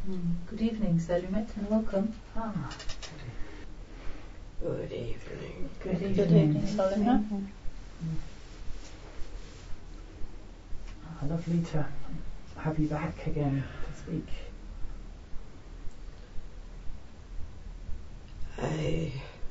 Good evening, Selimit, and welcome. Good evening. Good evening, Selimit. Lovely to have you back again to speak. I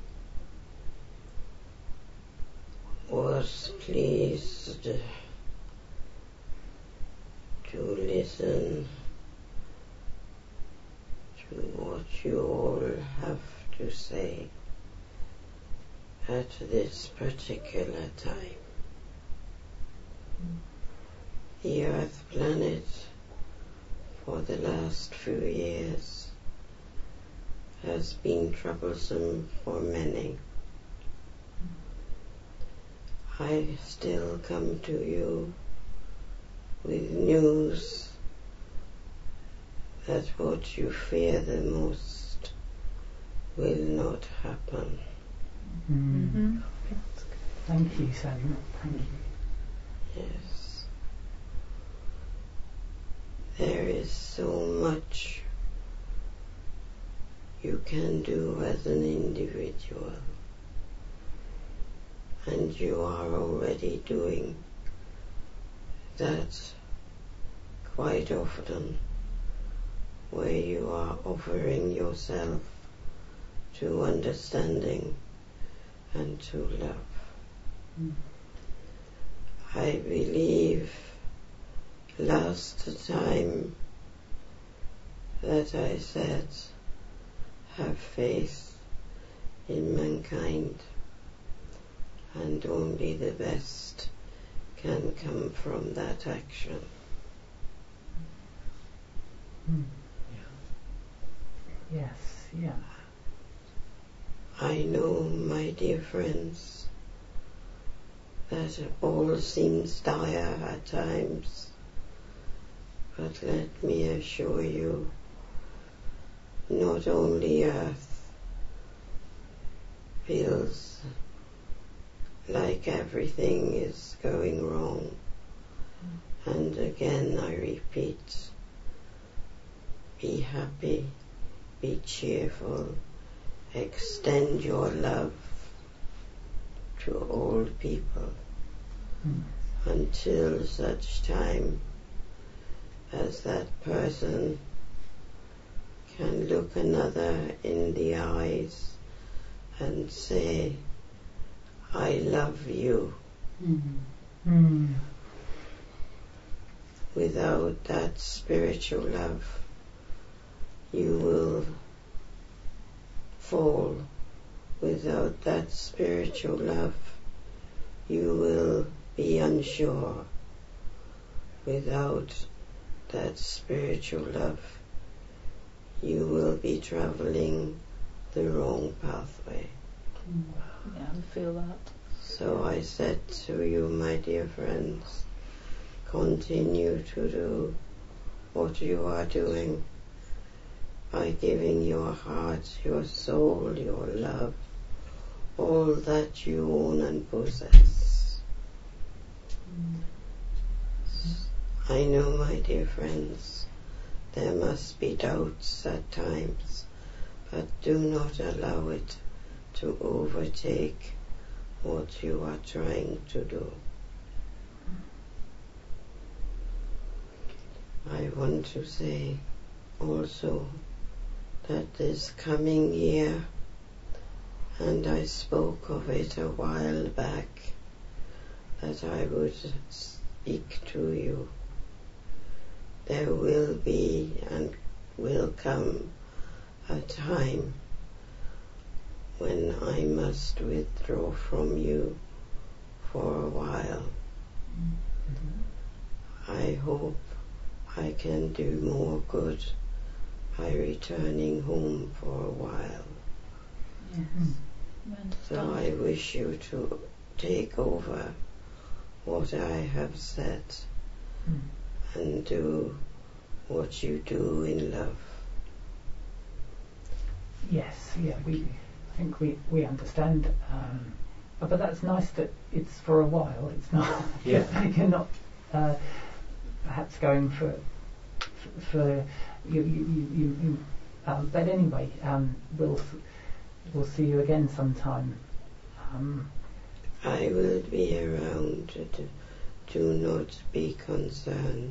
was pleased to listen to what you all have to say at this particular time. The Earth planet for the last few years has been troublesome for many. I still come to you with news that what you fear the most will not happen. Thank you, Salim. Thank you. Yes. There is so much you can do as an individual, and you are already doing that quite often, where you are offering yourself to understanding and to love. I believe last time that I said, have faith in mankind, and only the best can come from that action. Yes, yeah. I know, my dear friends, that all seems dire at times, but let me assure you, not only Earth feels like everything is going wrong, and again I repeat, be happy, be cheerful, extend your love to all people until such time as that person can look another in the eyes and say, I love you. Without that spiritual love, you will fall. Without that spiritual love, you will be unsure. Without that spiritual love, you will be traveling the wrong pathway. Yeah, I feel that. So I said to you, my dear friends, continue to do what you are doing by giving your heart, your soul, your love, all that you own and possess. I know, my dear friends, there must be doubts at times, but do not allow it to overtake what you are trying to do. I want to say also that this coming year, and I spoke of it a while back, that I would speak to you. There will be and will come a time when I must withdraw from you for a while. I hope I can do more good by returning home for a while. So I wish you to take over what I have said and do what you do in love. Yes, yeah, I think we understand. But that's nice that it's for a while. It's not. You're not perhaps going for But anyway, we'll see you again sometime. I will be around. Do not be concerned.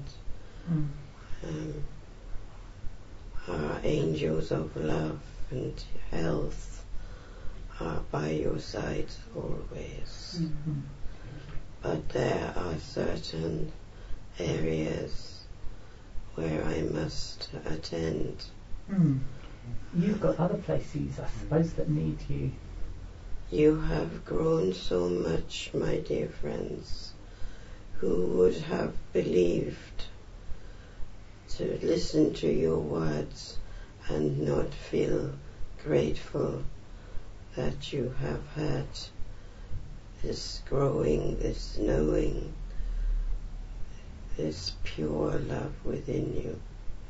Our angels of love and health are by your side always. But there are certain areas where I must attend. You've got other places, I suppose, that need you. You have grown so much, my dear friends. Who would have believed to listen to your words and not feel grateful that you have had this growing, this knowing, this pure love within you?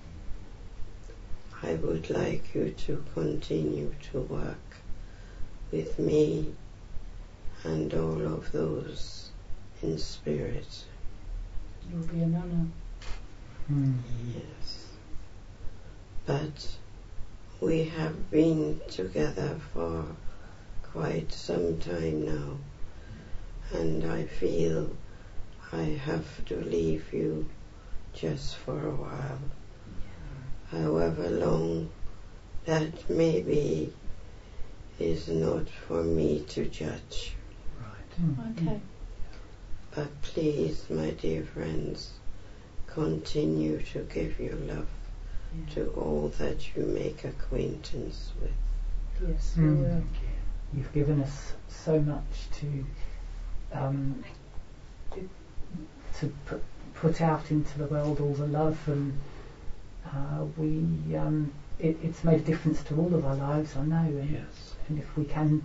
I would like you to continue to work with me and all of those in spirit. It will be an honour. Yes. But we have been together for quite some time now, and I feel I have to leave you just for a while. However long that may be is not for me to judge. Okay. But please, my dear friends, continue to give your love to all that you make acquaintance with. Yes, we will. You've given us so much to put out into the world, all the love, and it's made a difference to all of our lives, I know. And if we can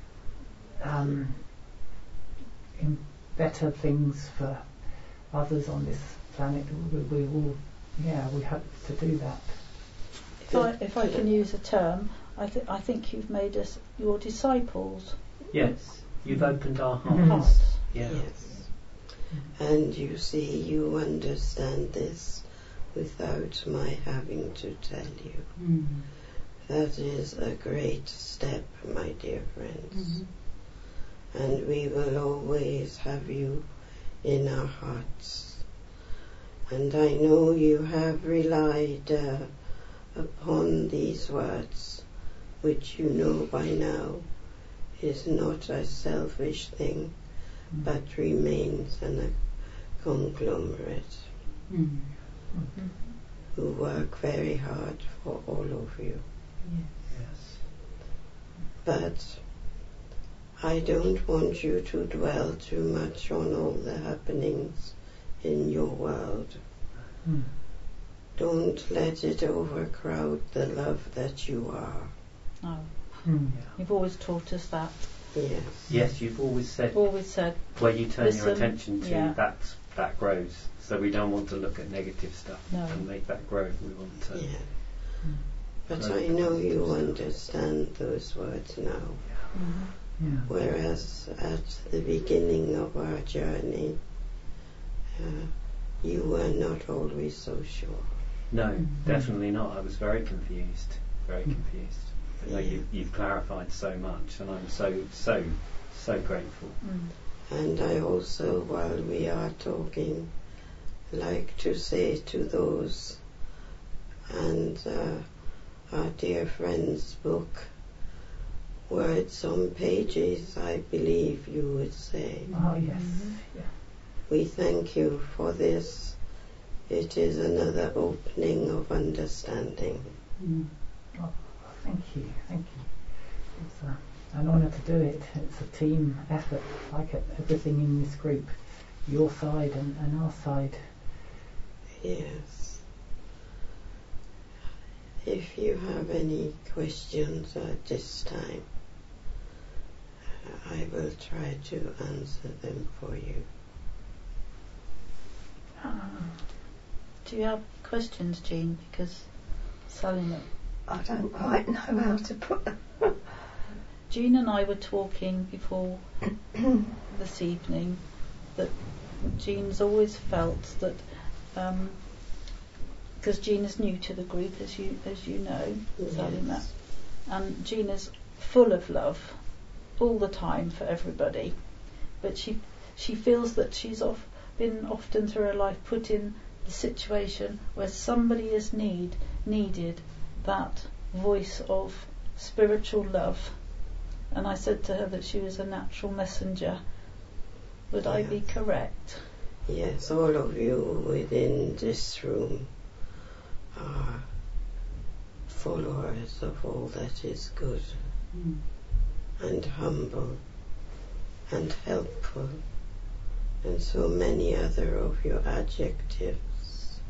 better things for others on this planet, we will. We hope to do that. If I can use a term, I think you've made us your disciples. Yes, you've opened our Mhm. hearts. Yeah. Yes. And you see, you understand this without my having to tell you. That is a great step, my dear friends. And we will always have you in our hearts. And I know you have relied upon these words, which you know by now is not a selfish thing, but remains a conglomerate who work very hard for all of you. Yes. But I don't want you to dwell too much on all the happenings in your world. Don't let it overcrowd the love that you are. No. You've always taught us that. Yes. Yes, you've always said where you turn your attention to, that grows. So we don't want to look at negative stuff and make that grow. We want to. Yeah. But I know you understand those words now. Whereas at the beginning of our journey, you were not always so sure. No, definitely not. I was very confused. Very confused. But no, you've clarified so much, and I'm so grateful. And I also, while we are talking, like to say to those and our dear friend's book, words on pages, I believe you would say. Oh, yes. We thank you for this. It is another opening of understanding. Oh, thank you. It's an honour to do it. It's a team effort, like everything in this group, your side and our side. Yes. If you have any questions at this time, I will try to answer them for you. Do you have questions, Jean? Because Sally, I don't quite know how to put them. Jean and I were talking before this evening that Jean's always felt that because Gina's new to the group, as you know, Sally met, and Gina's full of love all the time for everybody, but she feels that she's been often through her life put in the situation where somebody is needed that voice of spiritual love. And I said to her that she was a natural messenger. Would I be correct? Yes, all of you within this room are followers of all that is good and humble and helpful, and so many other of your adjectives.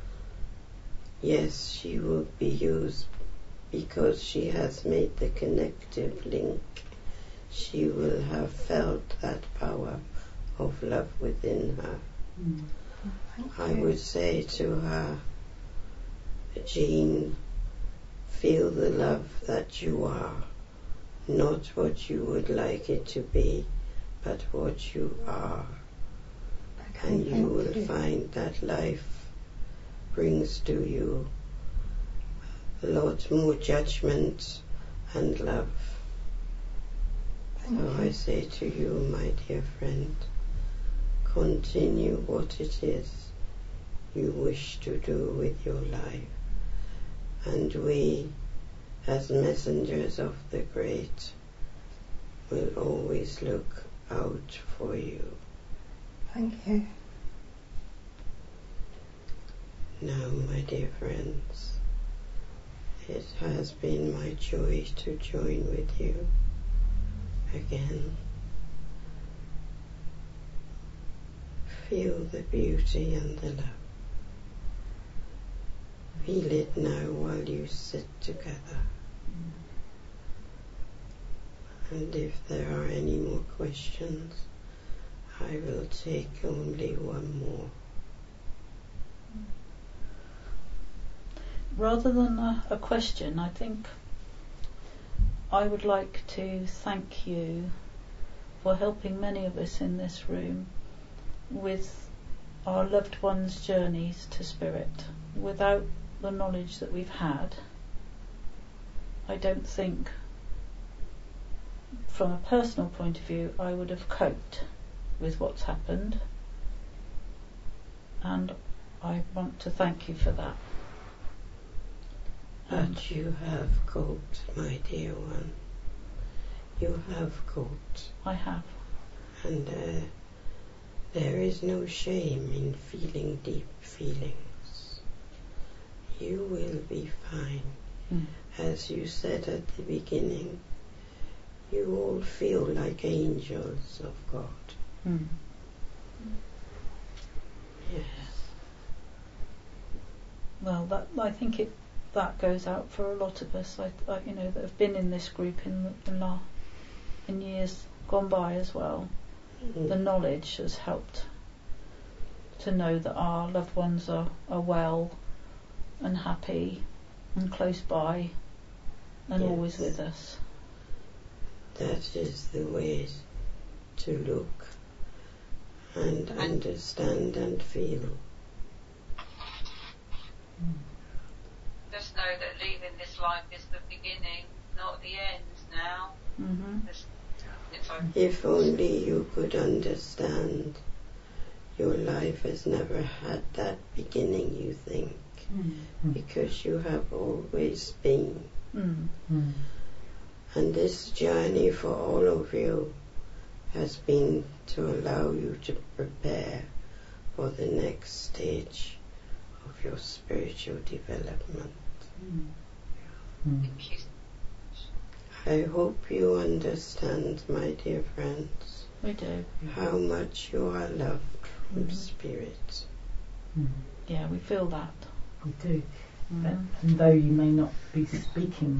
Yes, she will be used because she has made the connective link. She will have felt that power of love within her. I would say to her, Jean, feel the love that you are, not what you would like it to be, but what you are. And you will find that life brings to you a lot more judgment and love. So I say to you, my dear friend, continue what it is you wish to do with your life. And we, as messengers of the great, will always look out for you. Thank you. Now, my dear friends, it has been my joy to join with you again. Feel the beauty and the love. Feel it now while you sit together. And if there are any more questions, I will take only one more. Rather than a question, I think I would like to thank you for helping many of us in this room with our loved ones' journeys to spirit. Without the knowledge that we've had, I don't think, from a personal point of view, I would have coped with what's happened, and I want to thank you for that. But you have coped, my dear one. You have coped. I have. And there is no shame in feeling deep feelings. You will be fine. As you said at the beginning, you all feel like angels of God. Yes. Well, I think that goes out for a lot of us, that have been in this group in years gone by as well. The knowledge has helped to know that our loved ones are well and happy and close by and always with us. That is the way to look and understand and feel. Just know that leaving this life is the beginning, not the end now. If only you could understand, your life has never had that beginning, you think, because you have always been. And this journey for all of you has been to allow you to prepare for the next stage of your spiritual development. I hope you understand, my dear friends, we do, how much you are loved from Spirit. Yeah, we feel that. We do. And though you may not be speaking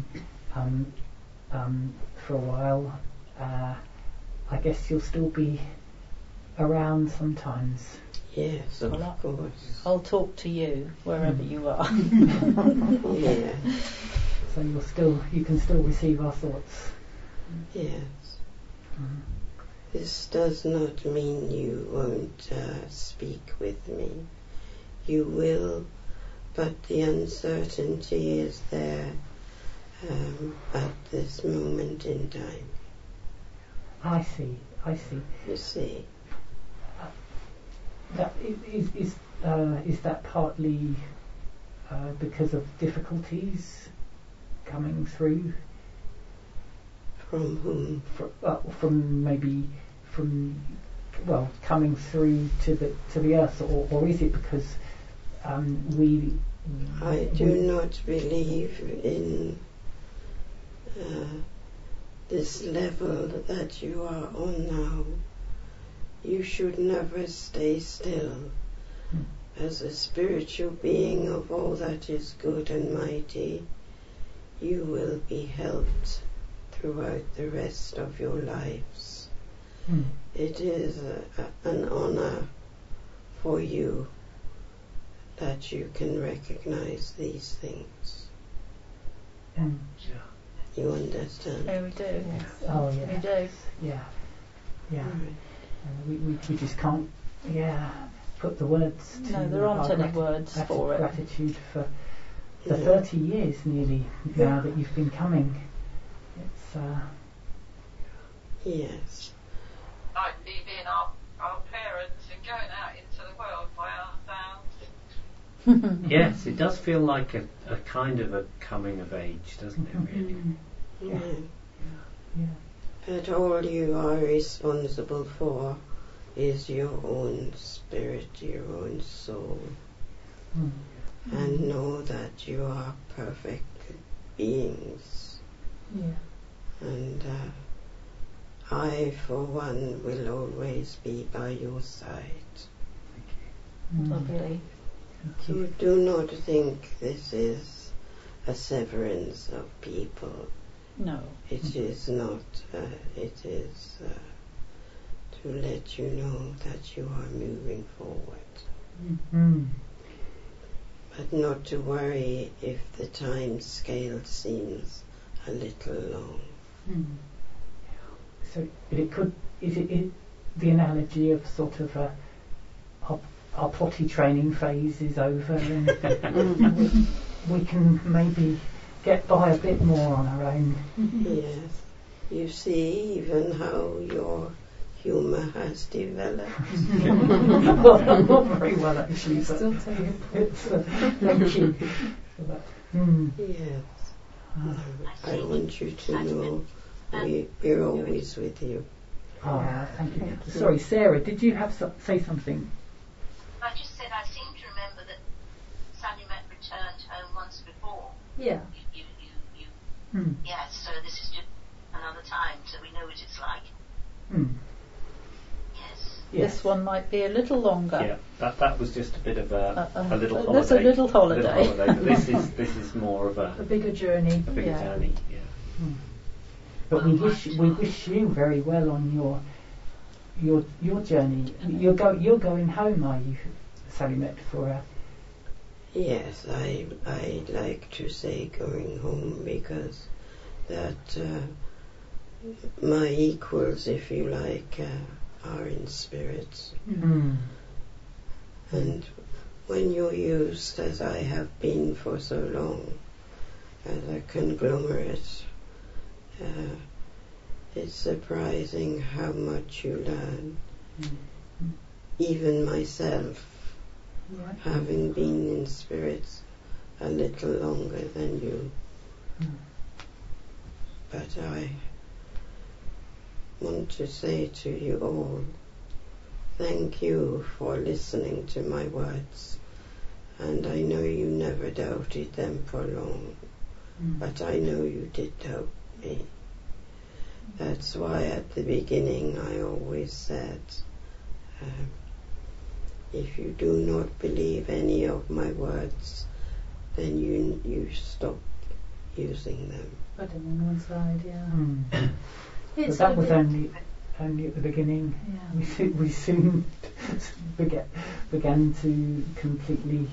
for a while, I guess you'll still be around sometimes. Yes, of course. I'll talk to you wherever you are. Yeah. So you can still receive our thoughts. Yes. This does not mean you won't speak with me. You will, but the uncertainty is there at this moment in time. I see. You see. That is that partly because of difficulties coming through? From whom? Coming through to the earth, or is it because I do not believe in this level that you are on now. You should never stay still. As a spiritual being of all that is good and mighty, you will be helped throughout the rest of your lives. It is an honor for you that you can recognize these things. You understand? Oh, we do. Yes. Oh, yes. We do. Yeah. We just can't, put the words to... No, there aren't any words for it. Gratitude for the 30 years nearly now that you've been coming. It's... Yes. Like leaving our parents and going out into the world by ourselves. Yes, it does feel like a kind of a coming of age, doesn't it, really? Yeah. But all you are responsible for is your own spirit, your own soul. And know that you are perfect beings. And I, for one, will always be by your side. Lovely. So do not think this is a severance of people. No. It is not. It is to let you know that you are moving forward. But not to worry if the time scale seems a little long. So is it the analogy of sort of our potty training phase is over and we can maybe get by a bit more on our own? Yes. You see even how your humour has developed. Well, not very well actually. Still taking thank you for that. Yes. I want you to know we're always with you. Thank you. Sorry, Sarah, did you have say something? I just said I seem to remember that Sally Met returned home once before. Yeah. You. Yes, so this is just another time, so we know what it's like. Yes. This one might be a little longer. Yeah, that was just a bit of a little holiday. That's a little holiday. But this is more of a bigger journey. A bigger journey. Yeah. But we wish you very well on your journey. You're going home, are you, Sally Met, for a... Yes, I like to say going home because that my equals, if you like, are in spirits. And when you're used, as I have been for so long, as a conglomerate, it's surprising how much you learn. Even myself, having been in spirits a little longer than you. But I want to say to you all, thank you for listening to my words. And I know you never doubted them for long, but I know you did doubt me. That's why at the beginning I always said, if you do not believe any of my words, then you stop using them. Put them on one side, But that was only at the beginning. Yeah. We soon began to completely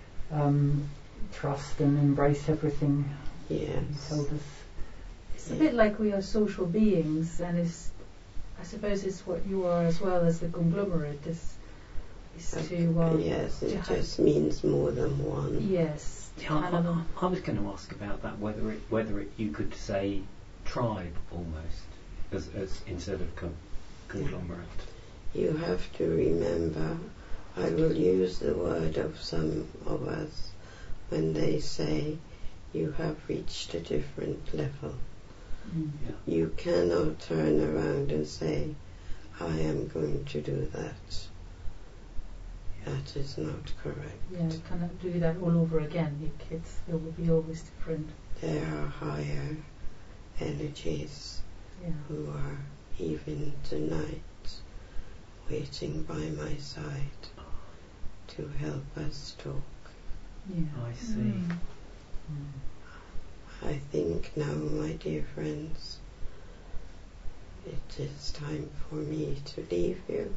trust and embrace everything Yes. you told us. It's a bit like we are social beings, and I suppose it's what you are as well as the conglomerate. is to yes, it just means more than one. Yes. Yeah, I was going to ask about that, whether you could say tribe almost as instead of conglomerate. You have to remember, I will use the word of some of us when they say you have reached a different level. Yeah. You cannot turn around and say, I am going to do that. That is not correct. Yeah, you cannot do that all over again. Your kids, it will be always different. There are higher energies who are even tonight waiting by my side to help us talk. Yeah. I see. I think now, my dear friends, it is time for me to leave you.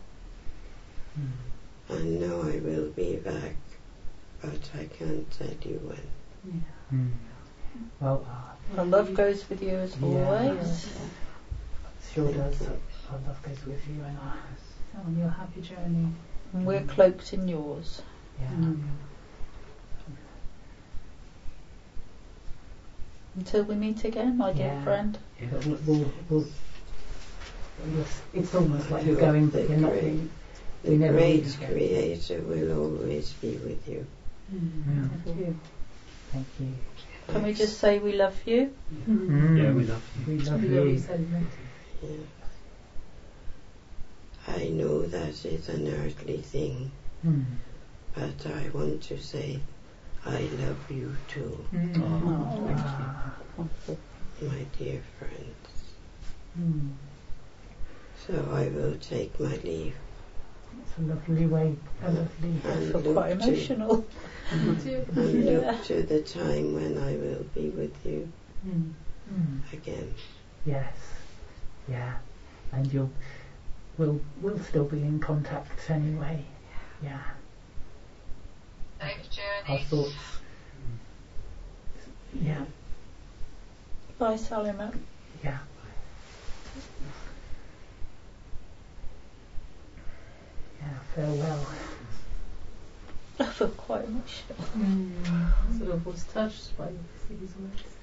I know I will be back, but I can't tell you when. Well, our love goes with you as always. Sure does. Our love goes with you and on your happy journey. And we're cloaked in yours. Yeah. Until we meet again, my dear friend. Yeah. We'll, it's almost like you're going, but you're not. The great Creator will always be with you. Thank you. Thank you. Can we just say we love you? Yeah, we love you. We love you. Yeah. I know that is an earthly thing, but I want to say I love you too, my dear friends. So I will take my leave. It's a lovely way. And I feel quite emotional. And look to the time when I will be with you again. Yes. Yeah. And we'll still be in contact anyway. Yeah. Safe journey. Our thoughts. Yeah. Bye, Salima. Yeah. Yeah, farewell. I feel quite emotional. Sort of was touched by these words.